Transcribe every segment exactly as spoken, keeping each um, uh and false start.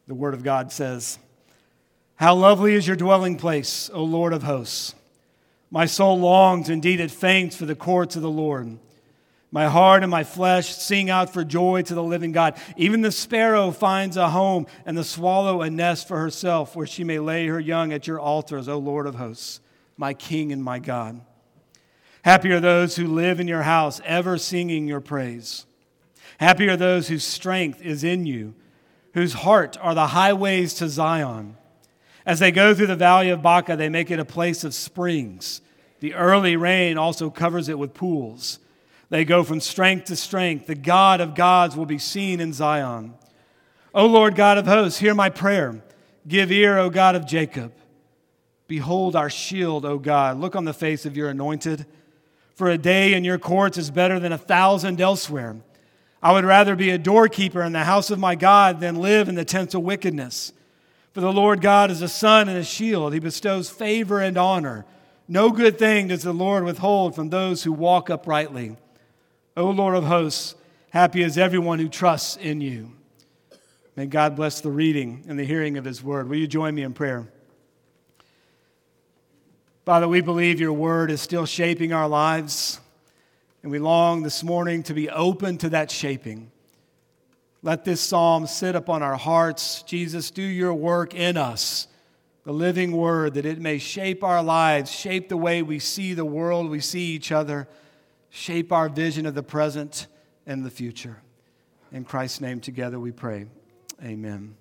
The Word of God says, "How lovely is your dwelling place, O Lord of hosts! My soul longs, indeed it faints, for the courts of the Lord. My heart and my flesh sing out for joy to the living God. Even the sparrow finds a home, and the swallow a nest for herself, where she may lay her young at your altars, O Lord of hosts, my King and my God. Happy are those who live in your house, ever singing your praise. Happy are those whose strength is in you, whose heart are the highways to Zion. As they go through the valley of Baca, they make it a place of springs. The early rain also covers it with pools. They go from strength to strength. The God of gods will be seen in Zion. O Lord God of hosts, hear my prayer. Give ear, O God of Jacob. Behold our shield, O God. Look on the face of your anointed. For a day in your courts is better than a thousand elsewhere. I would rather be a doorkeeper in the house of my God than live in the tents of wickedness. For the Lord God is a sun and a shield. He bestows favor and honor. No good thing does the Lord withhold from those who walk uprightly. O Lord of hosts, happy is everyone who trusts in you." May God bless the reading and the hearing of His word. Will you join me in prayer? Father, we believe your word is still shaping our lives. And we long this morning to be open to that shaping. Let this psalm sit upon our hearts. Jesus, do your work in us, the living word, that it may shape our lives, shape the way we see the world, we see each other, shape our vision of the present and the future. In Christ's name together we pray. Amen.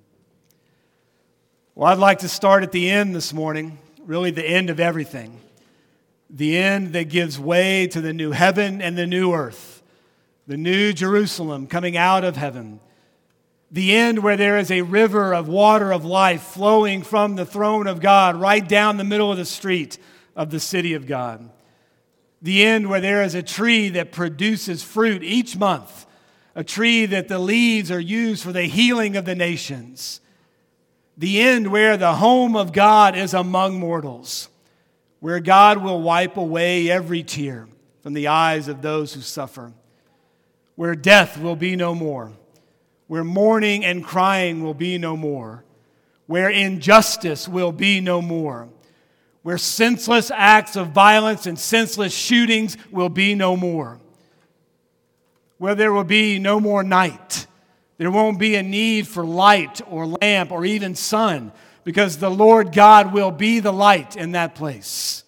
Well, I'd like to start at the end this morning, really the end of everything. The end that gives way to the new heaven and the new earth, the new Jerusalem coming out of heaven. The end where there is a river of water of life flowing from the throne of God right down the middle of the street of the city of God. The end where there is a tree that produces fruit each month, a tree that the leaves are used for the healing of the nations. The end where the home of God is among mortals, where God will wipe away every tear from the eyes of those who suffer, where death will be no more, where mourning and crying will be no more, where injustice will be no more, where senseless acts of violence and senseless shootings will be no more, where there will be no more night. There won't be a need for light or lamp or even sun, because the Lord God will be the light in that place.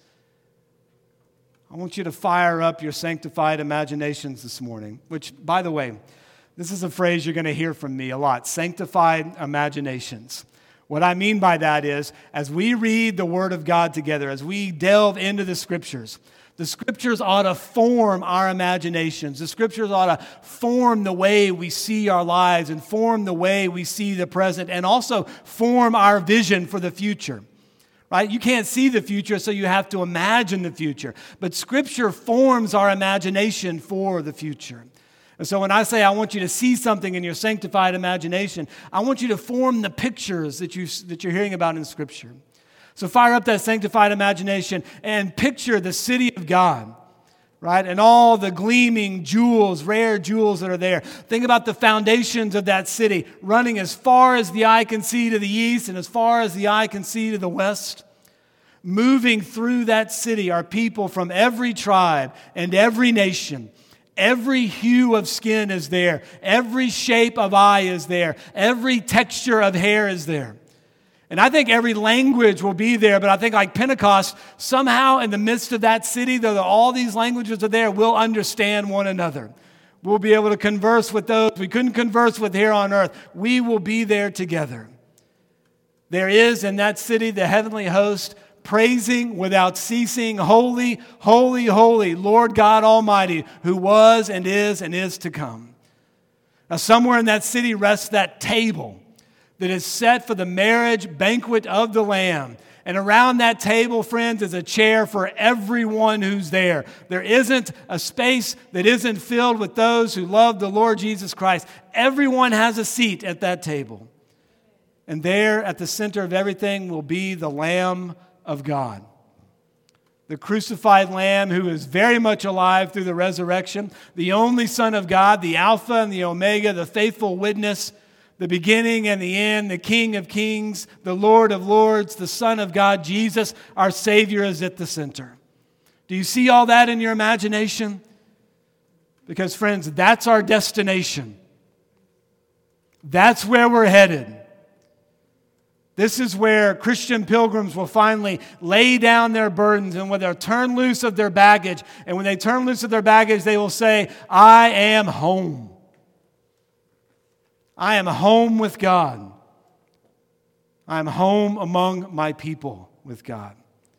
I want you to fire up your sanctified imaginations this morning, which, by the way, this is a phrase you're going to hear from me a lot, sanctified imaginations. What I mean by that is, as we read the Word of God together, as we delve into the Scriptures, the Scriptures ought to form our imaginations. The Scriptures ought to form the way we see our lives and form the way we see the present, and also form our vision for the future. Right? You can't see the future, so you have to imagine the future. But Scripture forms our imagination for the future. And so when I say I want you to see something in your sanctified imagination, I want you to form the pictures that, you, that you're hearing about in Scripture. So fire up that sanctified imagination and picture the city of God, right? And all the gleaming jewels, rare jewels that are there. Think about the foundations of that city running as far as the eye can see to the east and as far as the eye can see to the west. Moving through that city are people from every tribe and every nation. Every hue of skin is there. Every shape of eye is there. Every texture of hair is there. And I think every language will be there, but I think like Pentecost, somehow in the midst of that city, though all these languages are there, we'll understand one another. We'll be able to converse with those we couldn't converse with here on earth. We will be there together. There is in that city the heavenly host praising without ceasing, holy, holy, holy, Lord God Almighty, who was and is and is to come. Now somewhere in that city rests that table that is set for the marriage banquet of the Lamb. And around that table, friends, is a chair for everyone who's there. There isn't a space that isn't filled with those who love the Lord Jesus Christ. Everyone has a seat at that table. And there at the center of everything will be the Lamb of God. The crucified Lamb who is very much alive through the resurrection. The only Son of God, the Alpha and the Omega, the faithful witness, The beginning and the end, the King of Kings, the Lord of Lords, the Son of God, Jesus, our Savior, is at the center. Do you see all that in your imagination? Because, friends, that's our destination. That's where we're headed. This is where Christian pilgrims will finally lay down their burdens, and when they'll turn loose of their baggage, and when they turn loose of their baggage, they will say, I am home. I am home with God. I am home among my people with God.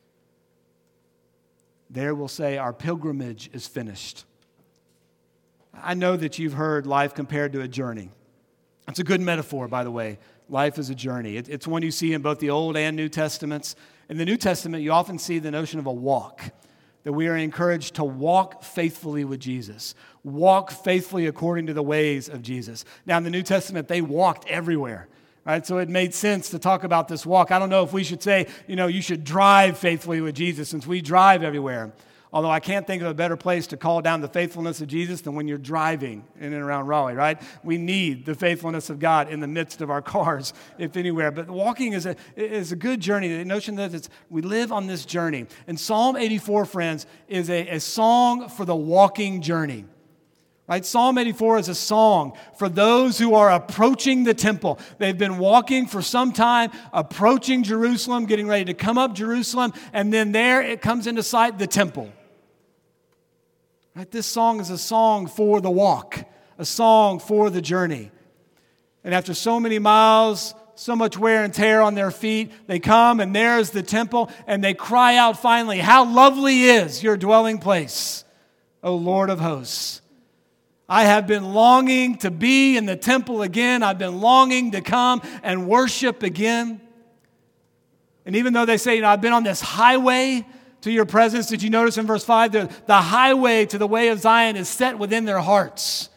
There we'll say, our pilgrimage is finished. I know that you've heard life compared to a journey. It's a good metaphor, by the way. Life is a journey. It, it's one you see in both the Old and New Testaments. In the New Testament, you often see the notion of a walk, that we are encouraged to walk faithfully with Jesus, walk faithfully according to the ways of Jesus. Now, in the New Testament, they walked everywhere, right? So it made sense to talk about this walk. I don't know if we should say, you know, you should drive faithfully with Jesus, since we drive everywhere. Although I can't think of a better place to call down the faithfulness of Jesus than when you're driving in and around Raleigh, right? We need the faithfulness of God in the midst of our cars, if anywhere. But walking is a, is a good journey. The notion that it's, we live on this journey. And Psalm eighty-four, friends, is a, a song for the walking journey. Right? Psalm eighty-four is a song for those who are approaching the temple. They've been walking for some time, approaching Jerusalem, getting ready to come up Jerusalem, and then there it comes into sight, the temple. Right? This song is a song for the walk, a song for the journey. And after so many miles, so much wear and tear on their feet, they come and there's the temple, and they cry out finally, how lovely is your dwelling place, O Lord of hosts. I have been longing to be in the temple again. I've been longing to come and worship again. And even though they say, you know, I've been on this highway to your presence, did you notice in verse five, the, the highway to the way of Zion is set within their hearts.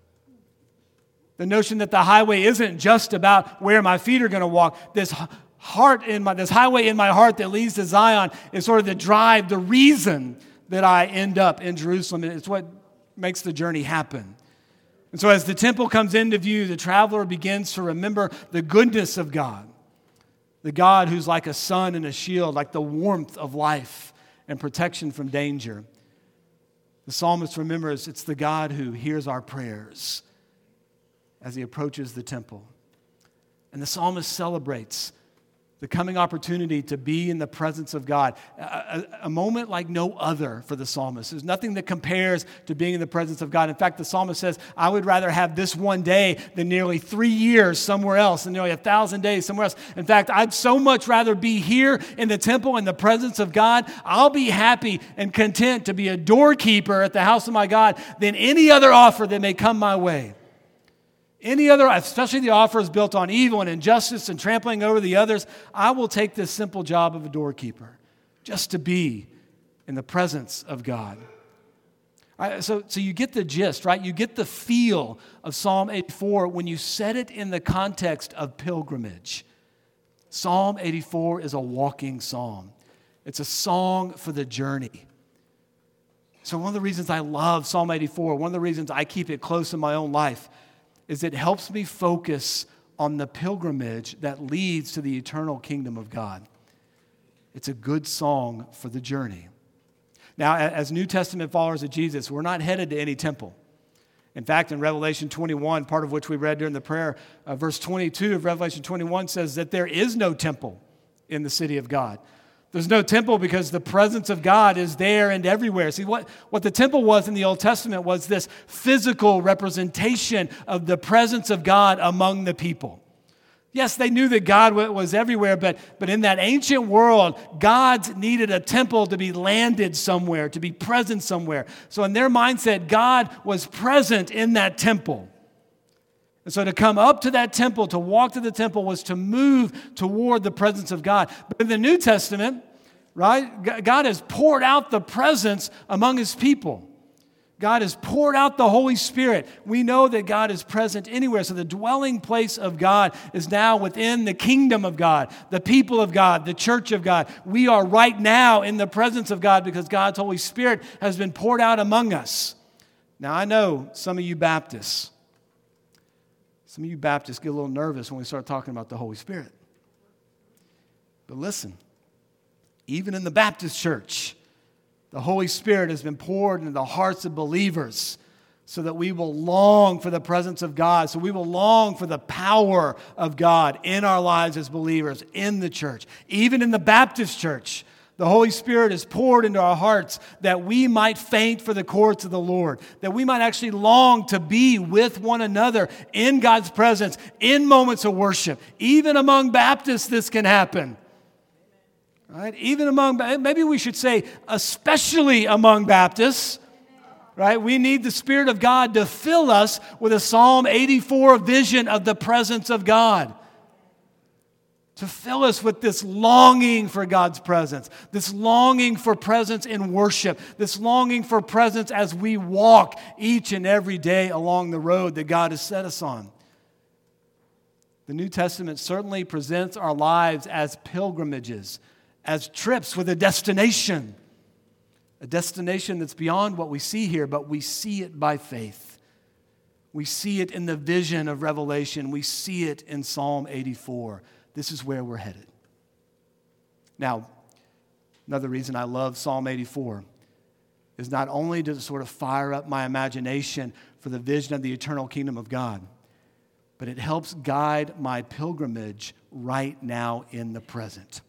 The notion that the highway isn't just about where my feet are going to walk. This heart in my, this highway in my heart that leads to Zion is sort of the drive, the reason that I end up in Jerusalem. It's what makes the journey happen. And so as the temple comes into view, the traveler begins to remember the goodness of God. The God who's like a sun and a shield, like the warmth of life and protection from danger. The psalmist remembers it's the God who hears our prayers as he approaches the temple. And the psalmist celebrates the coming opportunity to be in the presence of God. A, a, a moment like no other for the psalmist. There's nothing that compares to being in the presence of God. In fact, the psalmist says, I would rather have this one day than nearly three years somewhere else, and nearly a thousand days somewhere else. In fact, I'd so much rather be here in the temple in the presence of God. I'll be happy and content to be a doorkeeper at the house of my God than any other offer that may come my way. Any other, especially the offers built on evil and injustice and trampling over the others, I will take this simple job of a doorkeeper, just to be in the presence of God. All right, so, so you get the gist, right? You get the feel of Psalm eighty-four when you set it in the context of pilgrimage. Psalm eighty-four is a walking psalm. It's a song for the journey. So one of the reasons I love Psalm eighty-four, one of the reasons I keep it close in my own life, is it helps me focus on the pilgrimage that leads to the eternal kingdom of God. It's a good song for the journey. Now, as New Testament followers of Jesus, we're not headed to any temple. In fact, in Revelation twenty-one, part of which we read during the prayer, uh, verse twenty-two of Revelation twenty-one says that there is no temple in the city of God. There's no temple because the presence of God is there and everywhere. See, what, what the temple was in the Old Testament was this physical representation of the presence of God among the people. Yes, they knew that God was everywhere, but, but in that ancient world, God needed a temple to be landed somewhere, to be present somewhere. So in their mindset, God was present in that temple. And so to come up to that temple, to walk to the temple, was to move toward the presence of God. But in the New Testament, right, God has poured out the presence among His people. God has poured out the Holy Spirit. We know that God is present anywhere. So the dwelling place of God is now within the kingdom of God, the people of God, the church of God. We are right now in the presence of God because God's Holy Spirit has been poured out among us. Now, I know some of you Baptists, Some of you Baptists get a little nervous when we start talking about the Holy Spirit. But listen, even in the Baptist church, the Holy Spirit has been poured into the hearts of believers so that we will long for the presence of God, so we will long for the power of God in our lives as believers, in the church. Even in the Baptist church, the Holy Spirit is poured into our hearts that we might faint for the courts of the Lord, that we might actually long to be with one another in God's presence, in moments of worship. Even among Baptists, this can happen. Right? Even among, maybe we should say, especially among Baptists. Right? We need the Spirit of God to fill us with a Psalm eighty-four vision of the presence of God. To fill us with this longing for God's presence, this longing for presence in worship, this longing for presence as we walk each and every day along the road that God has set us on. The New Testament certainly presents our lives as pilgrimages, as trips with a destination. A destination that's beyond what we see here, but we see it by faith. We see it in the vision of Revelation. We see it in Psalm eighty-four. This is where we're headed. Now, another reason I love Psalm eighty-four is not only does it sort of fire up my imagination for the vision of the eternal kingdom of God, but it helps guide my pilgrimage right now in the present.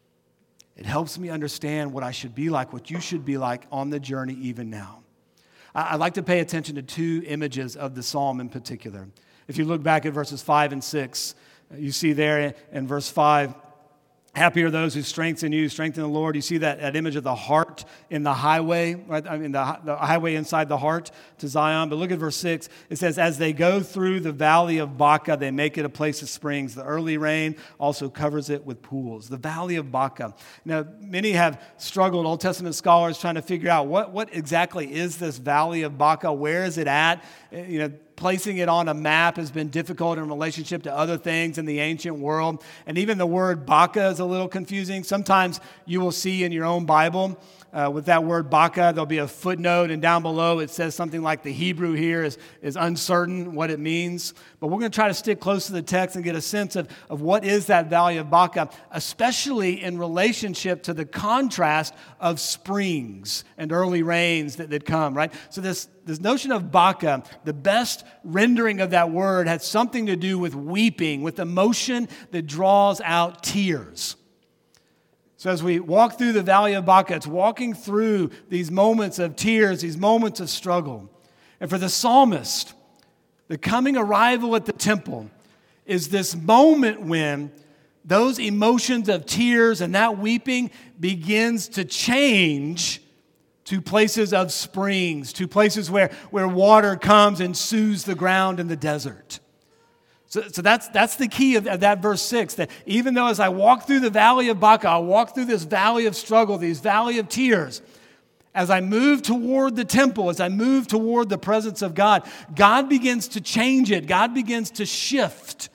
It helps me understand what I should be like, what you should be like on the journey even now. I like to pay attention to two images of the psalm in particular. If you look back at verses five and six, you see there in verse five, happy are those who strengthen you, strengthen the Lord. You see that, that image of the heart in the highway, right? I mean, the, the highway inside the heart to Zion. But look at verse six. It says, as they go through the valley of Baca, they make it a place of springs. The early rain also covers it with pools. The valley of Baca. Now, many have struggled, Old Testament scholars, trying to figure out what, what exactly is this valley of Baca? Where is it at? You know, placing it on a map has been difficult in relationship to other things in the ancient world. And even the word Baca is a little confusing. Sometimes you will see in your own Bible, uh, with that word Baca, there'll be a footnote, and down below it says something like the Hebrew here is, is uncertain what it means. But we're going to try to stick close to the text and get a sense of, of what is that valley of Baca, especially in relationship to the contrast of springs and early rains that, that come, right? So this This notion of Baca, the best rendering of that word, has something to do with weeping, with emotion that draws out tears. So as we walk through the valley of Baca, it's walking through these moments of tears, these moments of struggle. And for the psalmist, the coming arrival at the temple is this moment when those emotions of tears and that weeping begins to change to places of springs, to places where, where water comes and soothes the ground in the desert. So, so that's, that's the key of, of that verse six, that even though as I walk through the valley of Baca, I walk through this valley of struggle, these valley of tears, as I move toward the temple, as I move toward the presence of God, God begins to change it. God begins to shift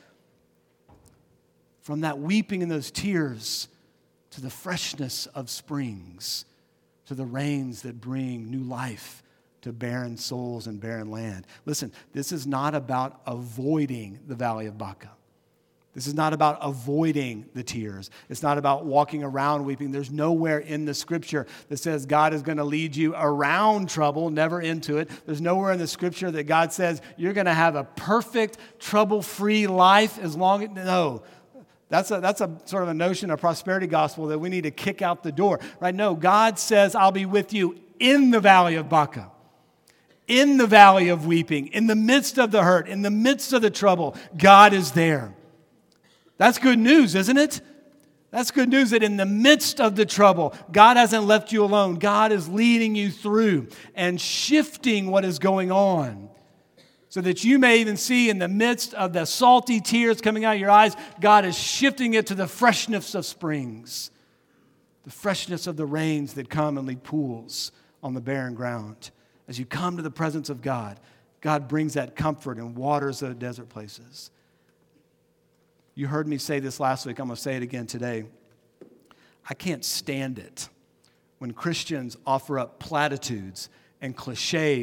from that weeping and those tears to the freshness of springs, to the rains that bring new life to barren souls and barren land. Listen, this is not about avoiding the valley of Baca. This is not about avoiding the tears. It's not about walking around weeping. There's nowhere in the Scripture that says God is going to lead you around trouble, never into it. There's nowhere in the Scripture that God says you're going to have a perfect, trouble-free life as long as... No. That's a, that's a sort of a notion of prosperity gospel that we need to kick out the door. Right? No, God says, I'll be with you in the valley of Baca, in the valley of weeping, in the midst of the hurt, in the midst of the trouble. God is there. That's good news, isn't it? That's good news that in the midst of the trouble, God hasn't left you alone. God is leading you through and shifting what is going on, so that you may even see in the midst of the salty tears coming out of your eyes, God is shifting it to the freshness of springs, the freshness of the rains that come and leave pools on the barren ground. As you come to the presence of God, God brings that comfort and waters the desert places. You heard me say this last week. I'm going to say it again today. I can't stand it when Christians offer up platitudes and cliches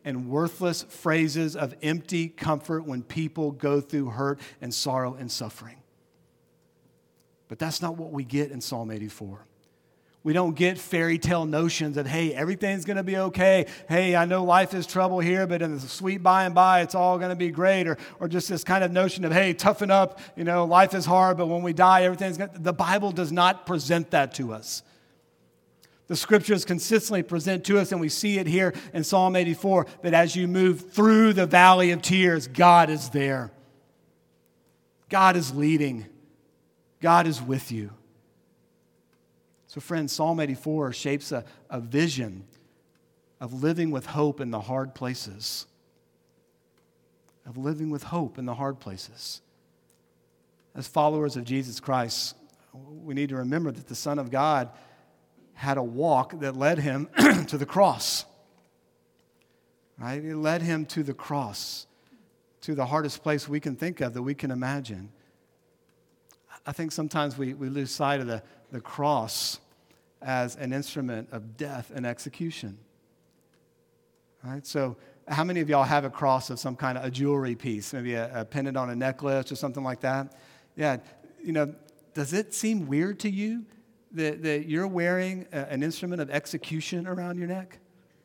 and worthless phrases of empty comfort when people go through hurt and sorrow and suffering. But that's not what we get in Psalm eighty-four. We don't get fairy tale notions of, hey, everything's going to be okay. Hey, I know life is trouble here, but in the sweet by and by, it's all going to be great. Or, or just this kind of notion of, hey, toughen up. You know, life is hard, but when we die, everything's going to... The Bible does not present that to us. The Scriptures consistently present to us, and we see it here in Psalm eighty-four, that as you move through the valley of tears, God is there. God is leading. God is with you. So friends, Psalm eighty-four shapes a, a vision of living with hope in the hard places. Of living with hope in the hard places. As followers of Jesus Christ, we need to remember that the Son of God had a walk that led him to the cross. Right? It led him to the cross, to the hardest place we can think of, that we can imagine. I think sometimes we, we lose sight of the, the cross as an instrument of death and execution. Right? So how many of y'all have a cross of some kind of a jewelry piece, maybe a, a pendant on a necklace or something like that? Yeah, you know, does it seem weird to you that, that you're wearing a, an instrument of execution around your neck?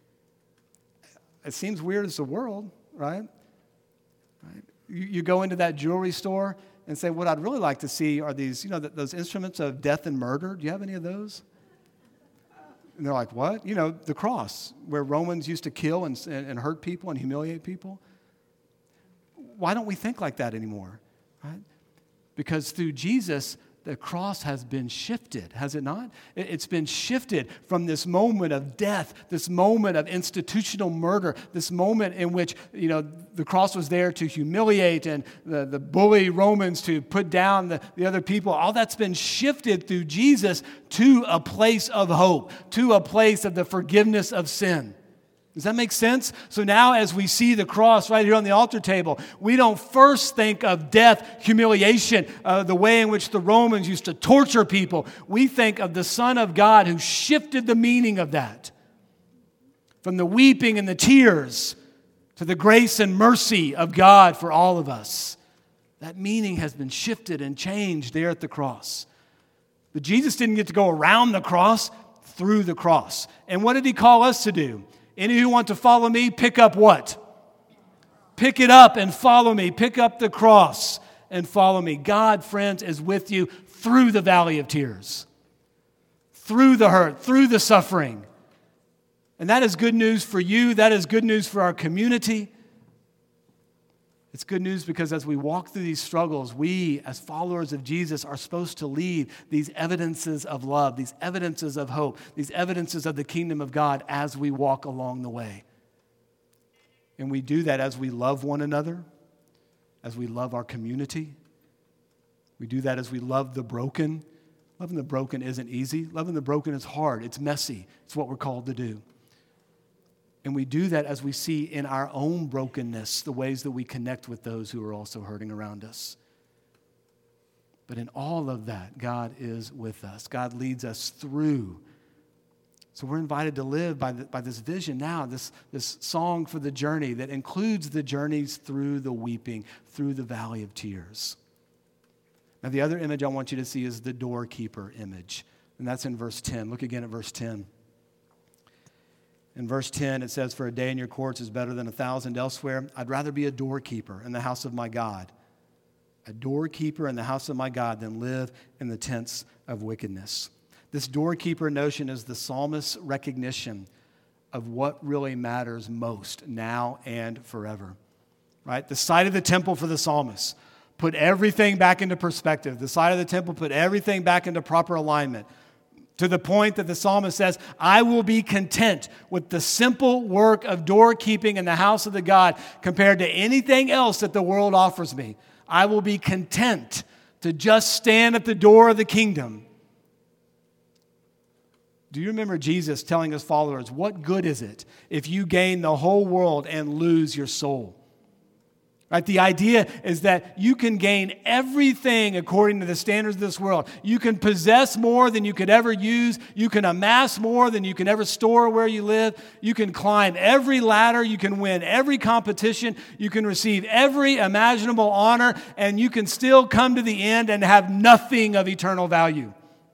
It seems weird as the world, right? Right? You, you go into that jewelry store and say, what I'd really like to see are these, you know, those instruments of death and murder. Do you have any of those? And they're like, what? You know, the cross, where Romans used to kill and, and hurt people and humiliate people. Why don't we think like that anymore? Right? Because through Jesus, the cross has been shifted, has it not? It's been shifted from this moment of death, this moment of institutional murder, this moment in which, you know, the cross was there to humiliate and the, the bully Romans to put down the, the other people. All that's been shifted through Jesus to a place of hope, to a place of the forgiveness of sin. Does that make sense? So now as we see the cross right here on the altar table, we don't first think of death, humiliation, uh, the way in which the Romans used to torture people. We think of the Son of God who shifted the meaning of that. From the weeping and the tears to the grace and mercy of God for all of us. That meaning has been shifted and changed there at the cross. But Jesus didn't get to go around the cross, through the cross. And what did he call us to do? Any who want to follow me, pick up what? Pick it up and follow me. Pick up the cross and follow me. God, friends, is with you through the valley of tears, through the hurt, through the suffering. And that is good news for you. That is good news for our community. It's good news because as we walk through these struggles, we, as followers of Jesus, are supposed to leave these evidences of love, these evidences of hope, these evidences of the kingdom of God as we walk along the way. And we do that as we love one another, as we love our community. We do that as we love the broken. Loving the broken isn't easy. Loving the broken is hard. It's messy. It's what we're called to do. And we do that as we see in our own brokenness the ways that we connect with those who are also hurting around us. But in all of that, God is with us. God leads us through. So we're invited to live by, the, by this vision now, this, this song for the journey that includes the journeys through the weeping, through the valley of tears. Now the other image I want you to see is the doorkeeper image. And that's in verse ten. Look again at verse ten. In verse ten, it says, for a day in your courts is better than a thousand elsewhere. I'd rather be a doorkeeper in the house of my God, a doorkeeper in the house of my God, than live in the tents of wickedness. This doorkeeper notion is the psalmist's recognition of what really matters most now and forever. Right? The site of the temple for the psalmist put everything back into perspective. The site of the temple put everything back into proper alignment. To the point that the psalmist says, I will be content with the simple work of doorkeeping in the house of the God compared to anything else that the world offers me. I will be content to just stand at the door of the kingdom. Do you remember Jesus telling his followers, what good is it if you gain the whole world and lose your soul? Right? The idea is that you can gain everything according to the standards of this world. You can possess more than you could ever use. You can amass more than you can ever store where you live. You can climb every ladder. You can win every competition. You can receive every imaginable honor, and you can still come to the end and have nothing of eternal value.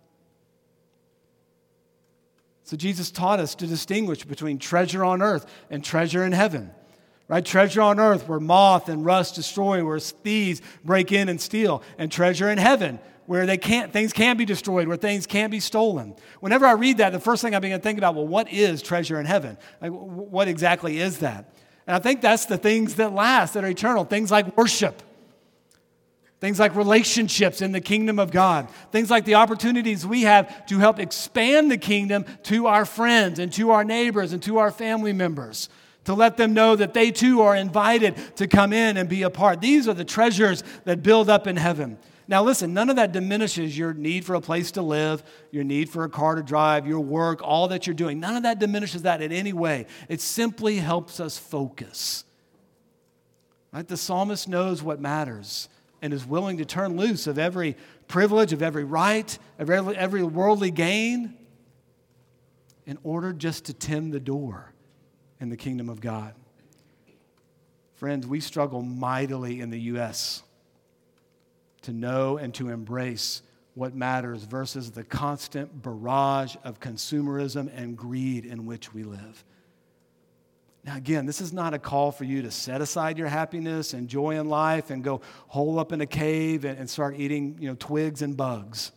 So Jesus taught us to distinguish between treasure on earth and treasure in heaven. Right? Treasure on earth where moth and rust destroy, where thieves break in and steal. And treasure in heaven where they can't, things can't be destroyed, where things can't be stolen. Whenever I read that, the first thing I begin to think about, well, what is treasure in heaven? Like, what exactly is that? And I think that's the things that last, that are eternal. Things like worship. Things like relationships in the kingdom of God. Things like the opportunities we have to help expand the kingdom to our friends and to our neighbors and to our family members. To let them know that they too are invited to come in and be a part. These are the treasures that build up in heaven. Now listen, none of that diminishes your need for a place to live, your need for a car to drive, your work, all that you're doing. None of that diminishes that in any way. It simply helps us focus. Right? The psalmist knows what matters and is willing to turn loose of every privilege, of every right, of every, every worldly gain in order just to tend the door in the kingdom of God. Friends, we struggle mightily in the U S to know and to embrace what matters versus the constant barrage of consumerism and greed in which we live. Now, again, this is not a call for you to set aside your happiness and joy in life and go hole up in a cave and, and start eating, you know, twigs and bugs.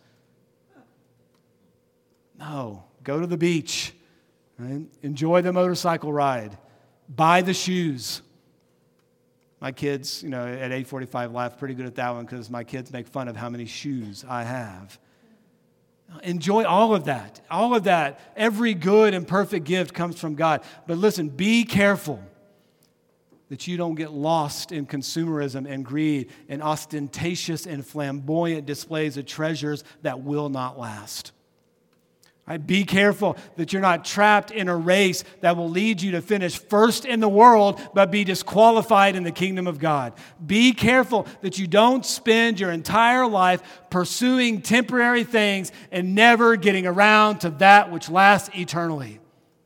No, go to the beach. Right? Enjoy the motorcycle ride. Buy the shoes. My kids, you know, at eight forty-five laugh pretty good at that one because my kids make fun of how many shoes I have. Enjoy all of that. All of that. Every good and perfect gift comes from God. But listen, be careful that you don't get lost in consumerism and greed and ostentatious and flamboyant displays of treasures that will not last. Right? Be careful that you're not trapped in a race that will lead you to finish first in the world but be disqualified in the kingdom of God. Be careful that you don't spend your entire life pursuing temporary things and never getting around to that which lasts eternally.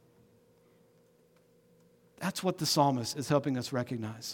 That's what the psalmist is helping us recognize.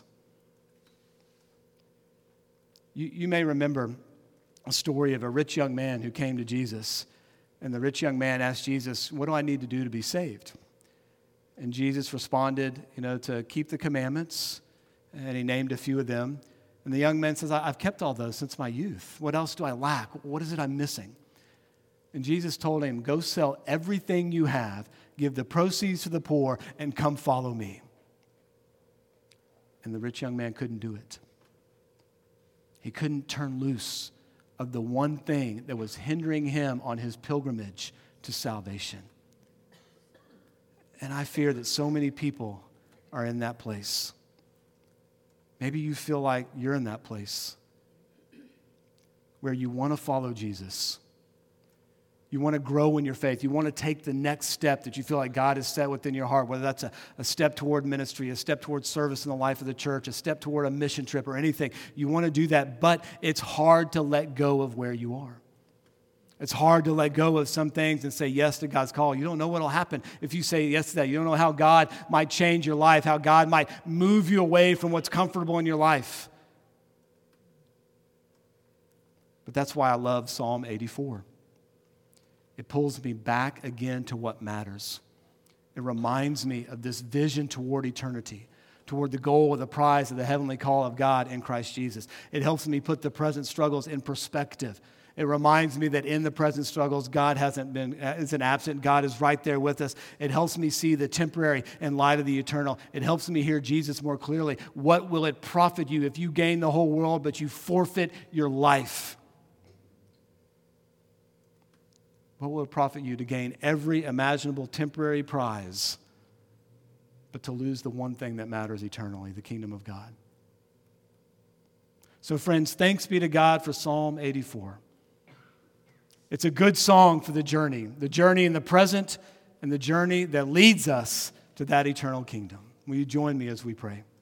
You, you may remember a story of a rich young man who came to Jesus. And the rich young man asked Jesus, what do I need to do to be saved? And Jesus responded, you know, to keep the commandments. And he named a few of them. And the young man says, I've kept all those since my youth. What else do I lack? What is it I'm missing? And Jesus told him, go sell everything you have, give the proceeds to the poor, and come follow me. And the rich young man couldn't do it. He couldn't turn loose of the one thing that was hindering him on his pilgrimage to salvation. And I fear that so many people are in that place. Maybe you feel like you're in that place where you want to follow Jesus. You want to grow in your faith. You want to take the next step that you feel like God has set within your heart, whether that's a, a step toward ministry, a step toward service in the life of the church, a step toward a mission trip or anything. You want to do that, but it's hard to let go of where you are. It's hard to let go of some things and say yes to God's call. You don't know what will happen if you say yes to that. You don't know how God might change your life, how God might move you away from what's comfortable in your life. But that's why I love Psalm eighty-four. It pulls me back again to what matters. It reminds me of this vision toward eternity, toward the goal of the prize of the heavenly call of God in Christ Jesus. It helps me put the present struggles in perspective. It reminds me that in the present struggles, God hasn't been, isn't absent. God is right there with us. It helps me see the temporary in light of the eternal. It helps me hear Jesus more clearly. What will it profit you if you gain the whole world, but you forfeit your life? What will it profit you to gain every imaginable temporary prize, but to lose the one thing that matters eternally, the kingdom of God? So friends, thanks be to God for Psalm eighty-four. It's a good song for the journey, the journey in the present and the journey that leads us to that eternal kingdom. Will you join me as we pray?